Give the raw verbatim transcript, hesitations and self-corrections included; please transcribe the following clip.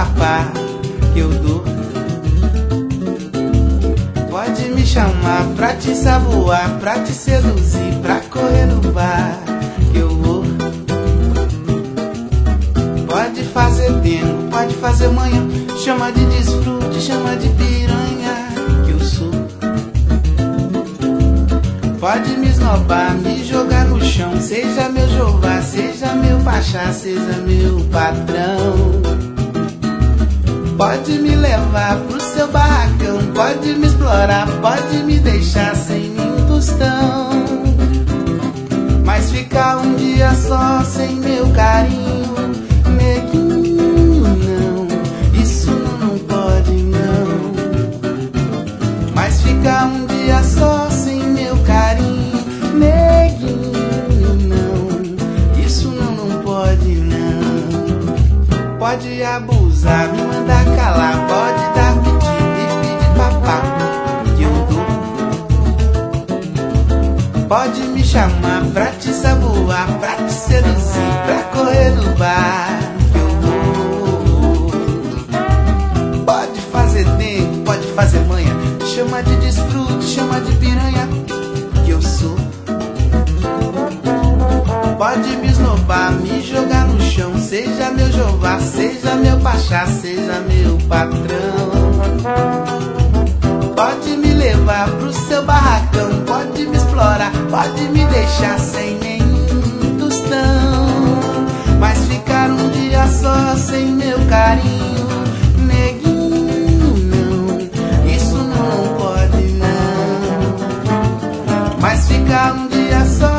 papá que eu dou. Pode me chamar pra te saboar, pra te seduzir, pra correr no bar que eu vou. Pode fazer tempo, pode fazer manhã, chama de desfrute, chama de piranha que eu sou. Pode me esnobar, me jogar no chão, seja meu Jeová, seja meu pachá, seja meu patrão. Pode me levar pro seu barracão, pode me explorar, pode me deixar sem nem tostão. Mas ficar um dia só sem meu carinho, neguinho, não, isso não, não pode não. Mas ficar um dia só sem meu carinho, neguinho, não, isso não, não pode não. Pode abusar, me mandar calar, pode dar pedido e pedir papá que eu dou. Pode me chamar pra te saboar, pra te seduzir, pra correr no bar que eu vou. Pode fazer tempo, pode fazer manhã, chama de desfrute, chama de piranha que eu sou. Pode me esnobar, me jogar no chão, seja meu Jeová, seja meu pachá, seja meu patrão. Pode me levar pro seu barracão, pode me explorar, pode me deixar sem nenhum tostão. Mas ficar um dia só sem meu carinho, neguinho, não, isso não pode não. Mas ficar um dia só